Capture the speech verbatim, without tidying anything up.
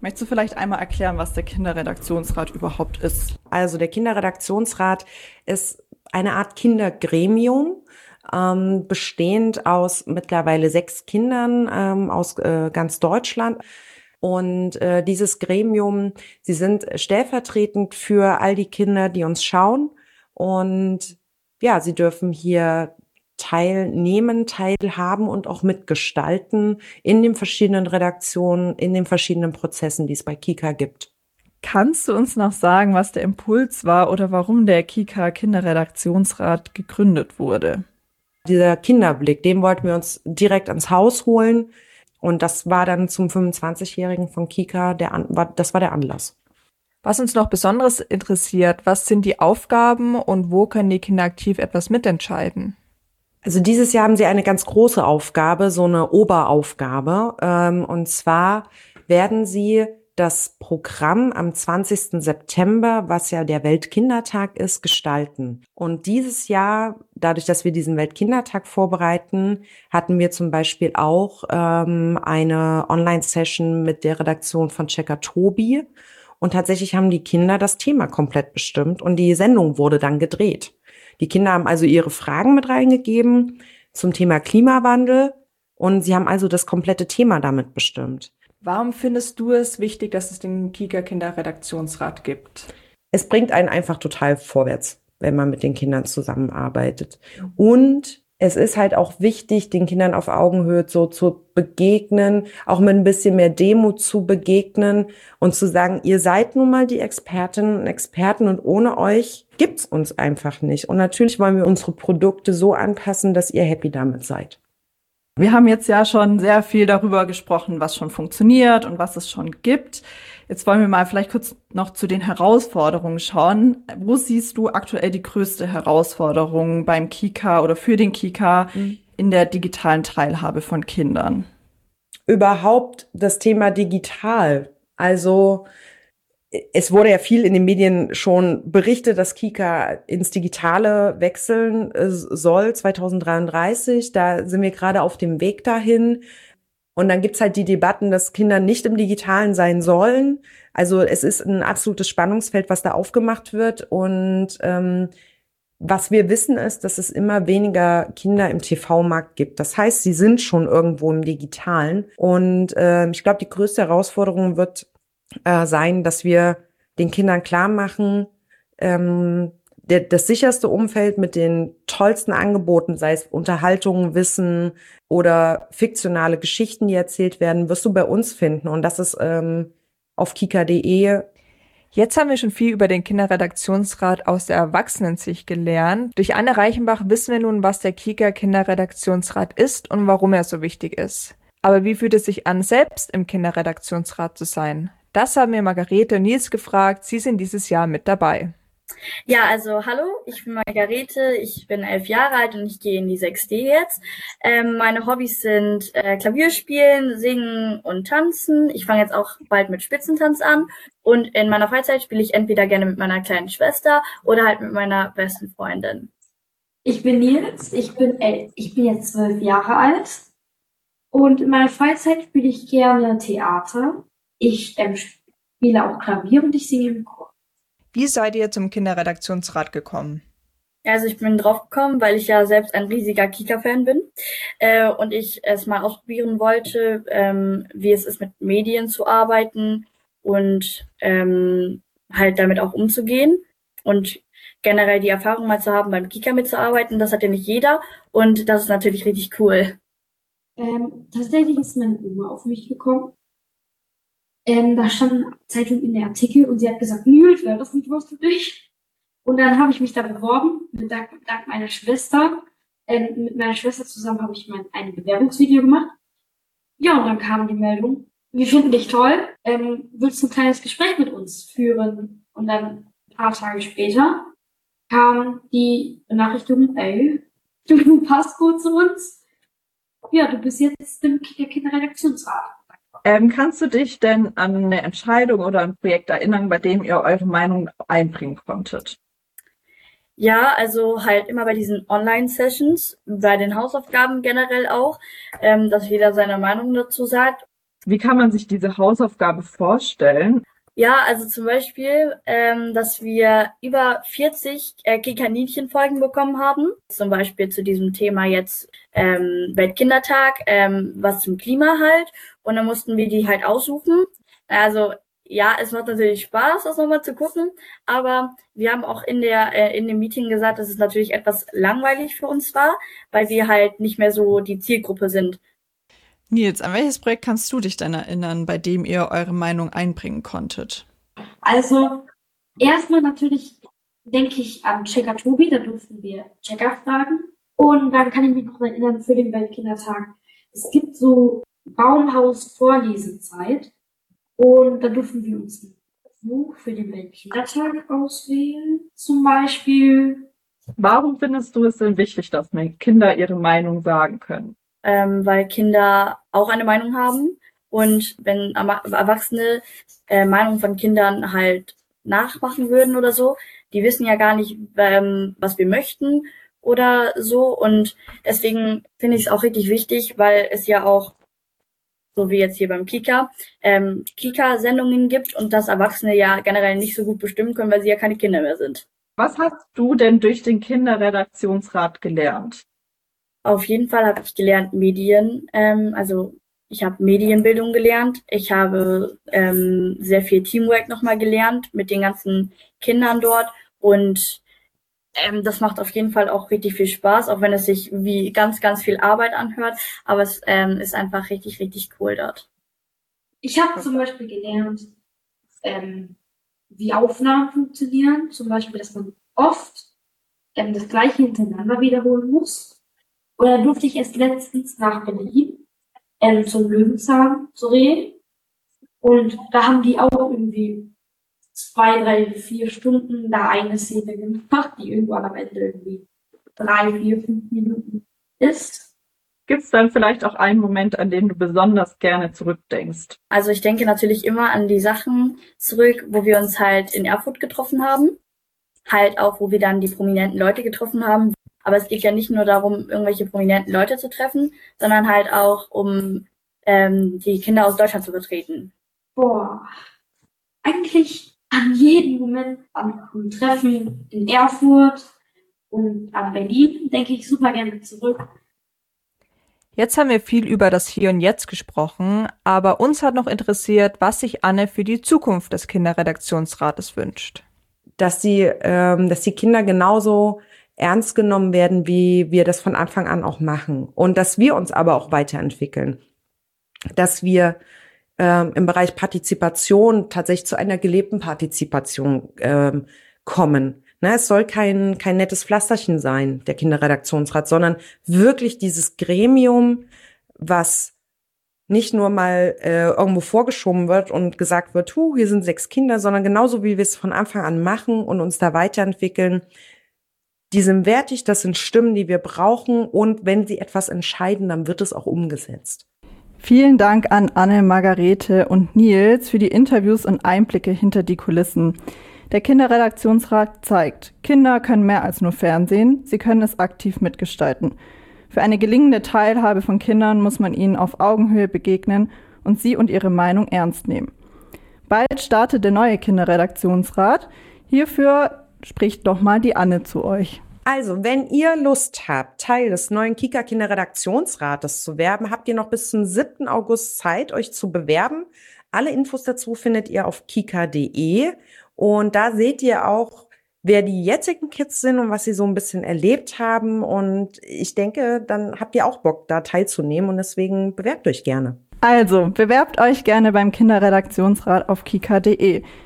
Möchtest du vielleicht einmal erklären, was der Kinderredaktionsrat überhaupt ist? Also der Kinderredaktionsrat ist eine Art Kindergremium, ähm, bestehend aus mittlerweile sechs Kindern ähm, aus äh, ganz Deutschland. Und äh, dieses Gremium, sie sind stellvertretend für all die Kinder, die uns schauen. Und ja, sie dürfen hier teilnehmen, teilhaben und auch mitgestalten in den verschiedenen Redaktionen, in den verschiedenen Prozessen, die es bei Kika gibt. Kannst du uns noch sagen, was der Impuls war oder warum der Kika Kinderredaktionsrat gegründet wurde? Dieser Kinderblick, den wollten wir uns direkt ans Haus holen. Und das war dann zum fünfundzwanzigjährigen von Kika, der An- war, das war der Anlass. Was uns noch besonders interessiert, was sind die Aufgaben und wo können die Kinder aktiv etwas mitentscheiden? Also dieses Jahr haben sie eine ganz große Aufgabe, so eine Oberaufgabe. Ähm, und zwar werden sie das Programm am zwanzigsten September, was ja der Weltkindertag ist, gestalten. Und dieses Jahr, dadurch, dass wir diesen Weltkindertag vorbereiten, hatten wir zum Beispiel auch ähm, eine Online-Session mit der Redaktion von Checker Tobi. Und tatsächlich haben die Kinder das Thema komplett bestimmt und die Sendung wurde dann gedreht. Die Kinder haben also ihre Fragen mit reingegeben zum Thema Klimawandel und sie haben also das komplette Thema damit bestimmt. Warum findest du es wichtig, dass es den Kika Kinderredaktionsrat gibt? Es bringt einen einfach total vorwärts, wenn man mit den Kindern zusammenarbeitet. Und es ist halt auch wichtig, den Kindern auf Augenhöhe so zu begegnen, auch mit ein bisschen mehr Demut zu begegnen und zu sagen, ihr seid nun mal die Expertinnen und Experten und ohne euch gibt's uns einfach nicht. Und natürlich wollen wir unsere Produkte so anpassen, dass ihr happy damit seid. Wir haben jetzt ja schon sehr viel darüber gesprochen, was schon funktioniert und was es schon gibt. Jetzt wollen wir mal vielleicht kurz noch zu den Herausforderungen schauen. Wo siehst du aktuell die größte Herausforderung beim Kika oder für den Kika in der digitalen Teilhabe von Kindern? Überhaupt das Thema digital. Also es wurde ja viel in den Medien schon berichtet, dass Kika ins Digitale wechseln soll zwanzig dreiunddreißig. Da sind wir gerade auf dem Weg dahin. Und dann gibt's halt die Debatten, dass Kinder nicht im Digitalen sein sollen. Also es ist ein absolutes Spannungsfeld, was da aufgemacht wird. Und ähm, was wir wissen ist, dass es immer weniger Kinder im T V-Markt gibt. Das heißt, sie sind schon irgendwo im Digitalen. Und äh, ich glaube, die größte Herausforderung wird äh, sein, dass wir den Kindern klar machen, ähm, der, das sicherste Umfeld mit den tollsten Angeboten, sei es Unterhaltung, Wissen oder fiktionale Geschichten, die erzählt werden, wirst du bei uns finden. Und das ist ähm, auf kika punkt de. Jetzt haben wir schon viel über den Kinderredaktionsrat aus der Erwachsenensicht gelernt. Durch Anne Reichenbach wissen wir nun, was der Kika Kinderredaktionsrat ist und warum er so wichtig ist. Aber wie fühlt es sich an, selbst im Kinderredaktionsrat zu sein? Das haben wir Margarete und Nils gefragt. Sie sind dieses Jahr mit dabei. Ja, also hallo, ich bin Margarete, ich bin elf Jahre alt und ich gehe in die sechs D jetzt. Ähm, meine Hobbys sind äh, Klavierspielen, Singen und Tanzen. Ich fange jetzt auch bald mit Spitzentanz an und in meiner Freizeit spiele ich entweder gerne mit meiner kleinen Schwester oder halt mit meiner besten Freundin. Ich bin Nils, ich bin elf, ich bin jetzt zwölf Jahre alt und in meiner Freizeit spiele ich gerne Theater. Ich ähm, spiele auch Klavier und ich singe im Chor. Wie seid ihr zum Kinderredaktionsrat gekommen? Also ich bin drauf gekommen, weil ich ja selbst ein riesiger Kika-Fan bin äh, und ich es mal ausprobieren wollte, ähm, wie es ist, mit Medien zu arbeiten und ähm, halt damit auch umzugehen und generell die Erfahrung mal zu haben, beim Kika mitzuarbeiten. Das hat ja nicht jeder und das ist natürlich richtig cool. Ähm, tatsächlich ist meine Oma auf mich gekommen. Ähm, da standen Zeitungen in der Artikel und sie hat gesagt, Nils, wäre das nicht was für dich? Und dann habe ich mich da beworben, mit dank, dank meiner Schwester. Ähm, mit meiner Schwester zusammen habe ich mein ein Bewerbungsvideo gemacht. Ja, und dann kam die Meldung, wir finden dich toll, ähm, willst du ein kleines Gespräch mit uns führen? Und dann ein paar Tage später kam die Benachrichtigung, ey, du passt gut zu uns. Ja, du bist jetzt im Kinderredaktionsrat. Ähm, kannst du dich denn an eine Entscheidung oder ein Projekt erinnern, bei dem ihr eure Meinung einbringen konntet? Ja, also halt immer bei diesen Online-Sessions, bei den Hausaufgaben generell auch, ähm, dass jeder seine Meinung dazu sagt. Wie kann man sich diese Hausaufgabe vorstellen? Ja, also zum Beispiel, ähm, dass wir über vierzig äh, Kikaninchen-Folgen bekommen haben. Zum Beispiel zu diesem Thema jetzt ähm, Weltkindertag, ähm, was zum Klima halt. Und dann mussten wir die halt aussuchen. Also ja, es macht natürlich Spaß, das nochmal zu gucken. Aber wir haben auch in der äh, in dem Meeting gesagt, dass es natürlich etwas langweilig für uns war, weil wir halt nicht mehr so die Zielgruppe sind. Nils, an welches Projekt kannst du dich denn erinnern, bei dem ihr eure Meinung einbringen konntet? Also, erstmal natürlich denke ich an Checker Tobi, da durften wir Checker fragen. Und dann kann ich mich noch erinnern, für den Weltkindertag. Es gibt so Baumhaus-Vorlesezeit. Und da durften wir uns ein Buch für den Weltkindertag auswählen, zum Beispiel. Warum findest du es denn wichtig, dass Kinder ihre Meinung sagen können? Ähm, weil Kinder auch eine Meinung haben und wenn Erwachsene äh, Meinung von Kindern halt nachmachen würden oder so, die wissen ja gar nicht, ähm, was wir möchten oder so, und deswegen finde ich es auch richtig wichtig, weil es ja auch, so wie jetzt hier beim Kika, ähm, Kika-Sendungen gibt und das Erwachsene ja generell nicht so gut bestimmen können, weil sie ja keine Kinder mehr sind. Was hast du denn durch den Kinderredaktionsrat gelernt? Auf jeden Fall habe ich gelernt Medien, ähm, also ich habe Medienbildung gelernt. Ich habe ähm, sehr viel Teamwork nochmal gelernt mit den ganzen Kindern dort, und ähm, das macht auf jeden Fall auch richtig viel Spaß, auch wenn es sich wie ganz, ganz viel Arbeit anhört, aber es ähm, ist einfach richtig, richtig cool dort. Ich habe zum Beispiel gelernt, ähm, wie Aufnahmen funktionieren, zum Beispiel, dass man oft ähm, das Gleiche hintereinander wiederholen muss. Oder durfte ich erst letztens nach Berlin ähm, zum Löwenzahn zu reden. Und da haben die auch irgendwie zwei, drei, vier Stunden da eine Szene gemacht, die irgendwann am Ende irgendwie drei, vier, fünf Minuten ist. Gibt es dann vielleicht auch einen Moment, an den du besonders gerne zurückdenkst? Also ich denke natürlich immer an die Sachen zurück, wo wir uns halt in Erfurt getroffen haben. Halt auch, wo wir dann die prominenten Leute getroffen haben. Aber es geht ja nicht nur darum, irgendwelche prominenten Leute zu treffen, sondern halt auch, um ähm, die Kinder aus Deutschland zu vertreten. Boah, eigentlich an jeden Moment, an einem Treffen in Erfurt und an Berlin denke ich super gerne zurück. Jetzt haben wir viel über das Hier und Jetzt gesprochen, aber uns hat noch interessiert, was sich Anne für die Zukunft des Kinderredaktionsrates wünscht. Dass die, ähm, dass die Kinder genauso ernst genommen werden, wie wir das von Anfang an auch machen. Und dass wir uns aber auch weiterentwickeln. Dass wir ähm, im Bereich Partizipation tatsächlich zu einer gelebten Partizipation ähm, kommen. Ne, es soll kein, kein nettes Pflasterchen sein, der Kinderredaktionsrat, sondern wirklich dieses Gremium, was nicht nur mal äh, irgendwo vorgeschoben wird und gesagt wird, hu, hier sind sechs Kinder, sondern genauso wie wir es von Anfang an machen und uns da weiterentwickeln, die sind wertig, das sind Stimmen, die wir brauchen, und wenn sie etwas entscheiden, dann wird es auch umgesetzt. Vielen Dank an Anne, Margarete und Nils für die Interviews und Einblicke hinter die Kulissen. Der Kinderredaktionsrat zeigt, Kinder können mehr als nur Fernsehen, sie können es aktiv mitgestalten. Für eine gelingende Teilhabe von Kindern muss man ihnen auf Augenhöhe begegnen und sie und ihre Meinung ernst nehmen. Bald startet der neue Kinderredaktionsrat. Hierfür spricht doch mal die Anne zu euch. Also, wenn ihr Lust habt, Teil des neuen Kika Kinderredaktionsrates zu werden, habt ihr noch bis zum siebten August Zeit, euch zu bewerben. Alle Infos dazu findet ihr auf kika punkt de, und da seht ihr auch, wer die jetzigen Kids sind und was sie so ein bisschen erlebt haben, und ich denke, dann habt ihr auch Bock, da teilzunehmen, und deswegen bewerbt euch gerne. Also, bewerbt euch gerne beim Kinderredaktionsrat auf kika punkt de.